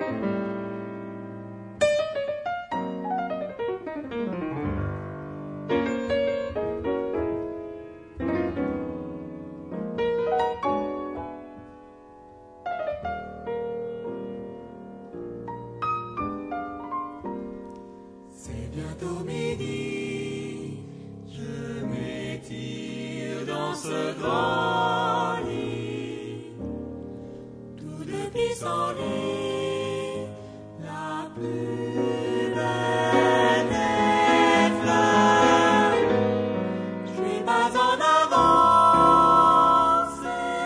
C'est bientôt midi, je m'étire dans ce grand lit, tout de pissenlit, la plus belle des fleurs. Je suis pas en avance,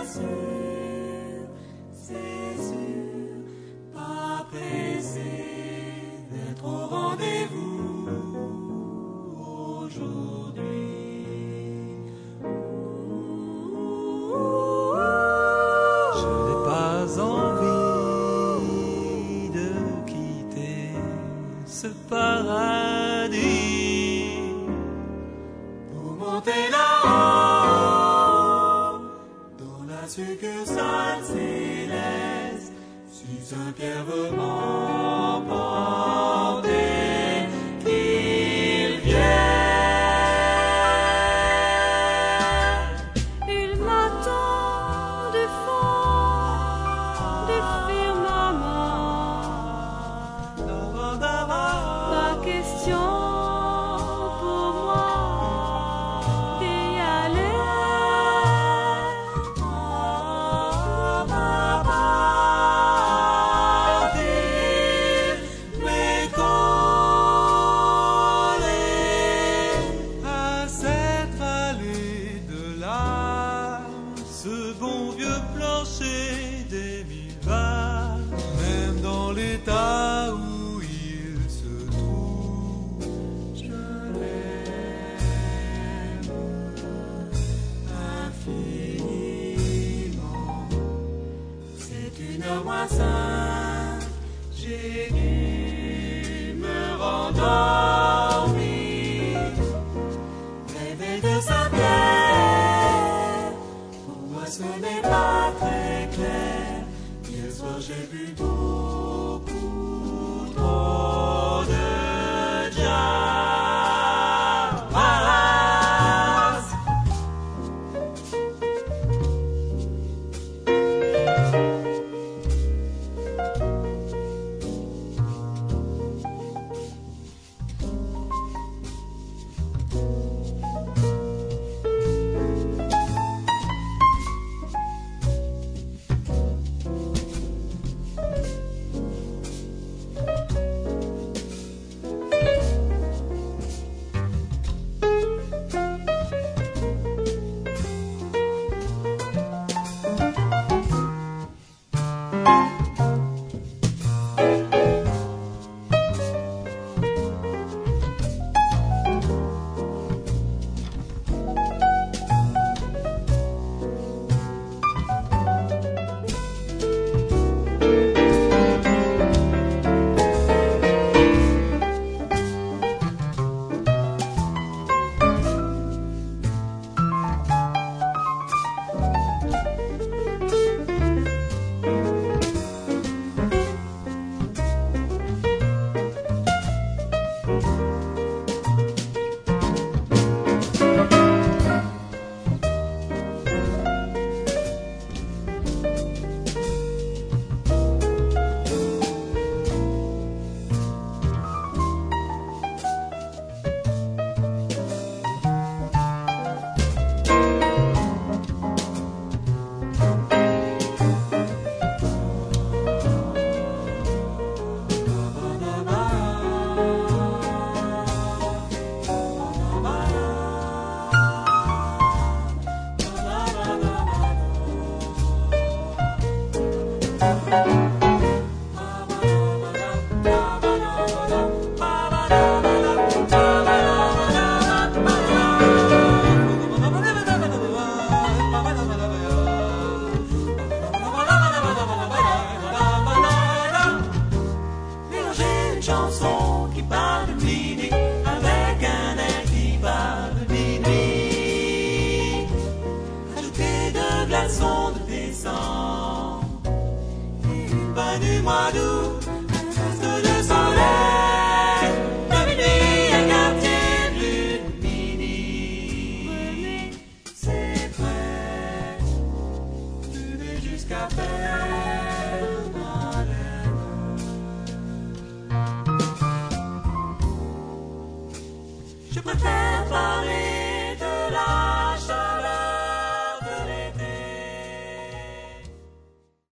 c'est sûr, pas pressé d'être au rendez-vous aujourd'hui. Je n'ai pas envie de quitter ce paradis pour monter là-haut dans la succursale céleste. Si Saint-Pierre veut m'emporter, qu'il vienne. Il m'attend du fond du firmament. Pas question pour moi d'y aller. Mais coller à cette vallée de larmes, ce bon vieux plancher des mille vagues, même dans l'état où il se trouve, je l'aime infiniment. C'est 1h05, j'ai dû me rendormir, rêver de Saint-Pierre. Pour moi ce n'est pas très clair. Hier soir j'ai bu beaucoup trop de jazz. du mois d'août préparé